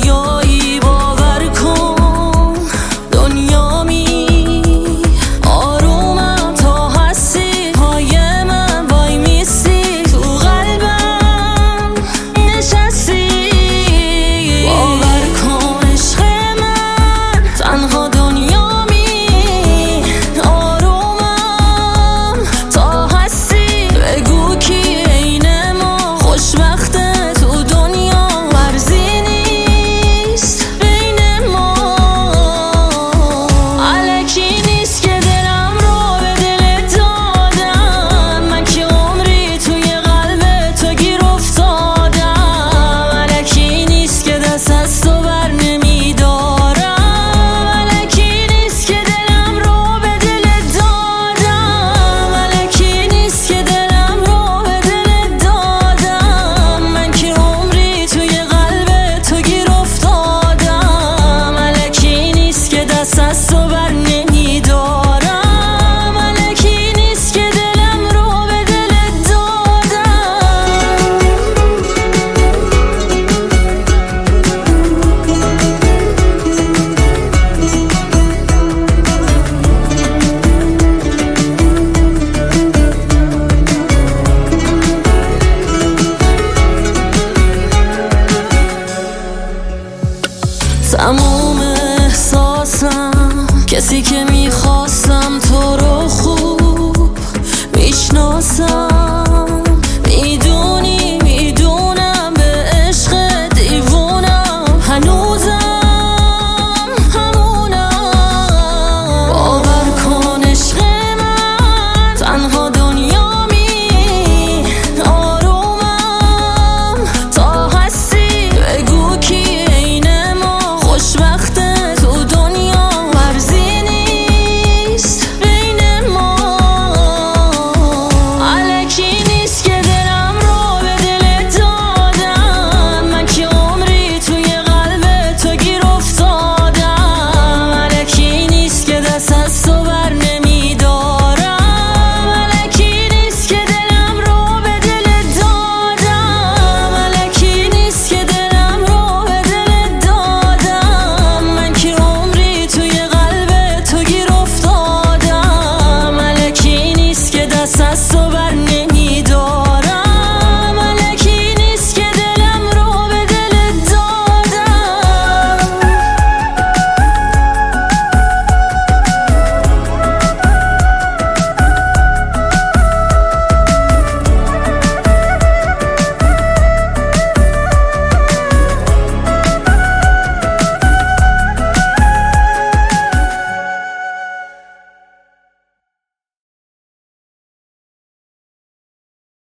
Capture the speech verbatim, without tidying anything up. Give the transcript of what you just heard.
دریایی باور کن دنیا می آرومم تا هستی پای من وای میستی تو قلبم نشستی باور کن عشق من تنها دنیا می آرومم تا هستی بگو کی عین ما خوشبخته تو دنیا ورزی نیست بین ما الکی نیست که دلم رو به دلت دادم من که عمری توی قلب تو گیر افتادم الکی نیست که دست از تو بر نمیدارم الکی نیست که دلم رو به دلت دادم الکی نیست که دلم رو به دلت دادم من که عمری توی قلب تو گیر افتادم الکی نیست که دست از تو بر نمیدارم الکی نیست که دلم رو به دلت دادم تموم احساسم کسی که میخواستم